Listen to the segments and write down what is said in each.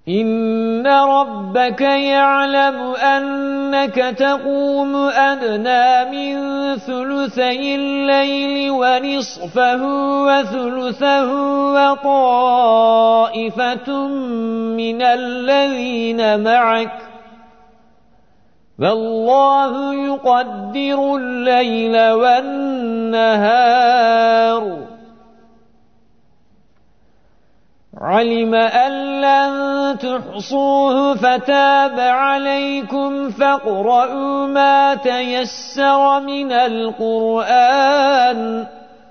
إن ربك يعلم أنك تقوم أدنى من ثلثي الليل ونصفه وثلثه وطائفة من الذين معك فالله يقدر الليل والنهار علم أن لن تحصوه فتاب عليكم فاقرؤوا ما تيسر من القرآن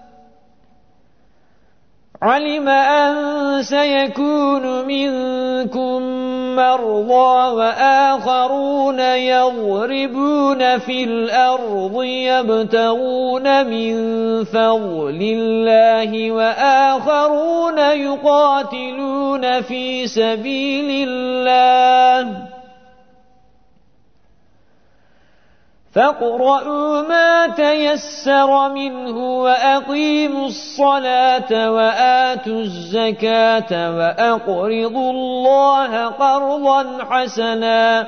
علم أن سيكون منكم مرضى وآخرون يضربون في الأرض يبتغون من فضل الله وآخرون يقاتلون في سبيل الله فاقرؤوا ما تيسر منه وأقيموا الصلاة وآتوا الزكاة وأقرضوا الله قرضا حسنا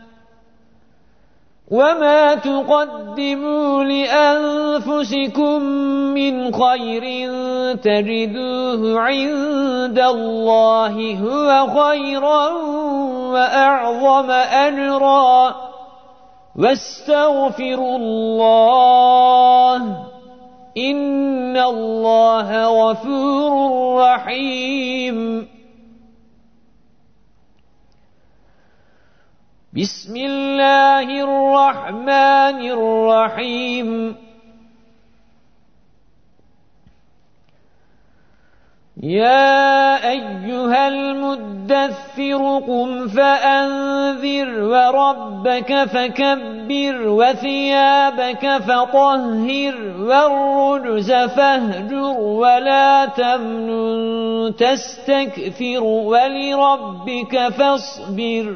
وما تقدموا لأنفسكم من خير تجدوه عند الله هو خيرا وأعظم أجرا واستغفروا الله إن الله غفور رحيم بسم الله الرحمن الرحيم يا أيها المدثر قم فأنذر وربك فكبر وثيابك فطهر والرجز فاهجر ولا تمنن تستكثر ولربك فاصبر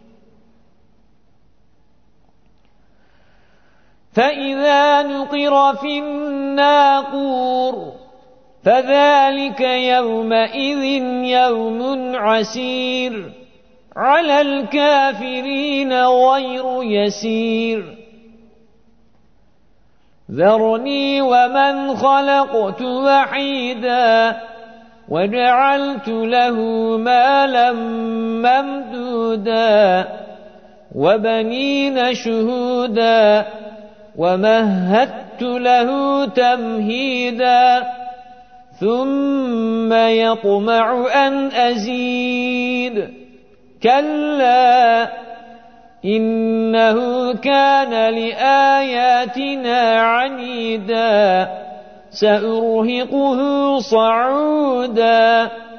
فإذا نقر في الناقور فذلك يومئذ يوم عسير على الكافرين غير يسير ذرني ومن خلقت وحيدا وجعلت له مالا ممدودا وبنين شهودا ومهدت له تمهيدا ثم يطمع أن أزيد كلا إنه كان لآياتنا عنيدا سأرهقه صعودا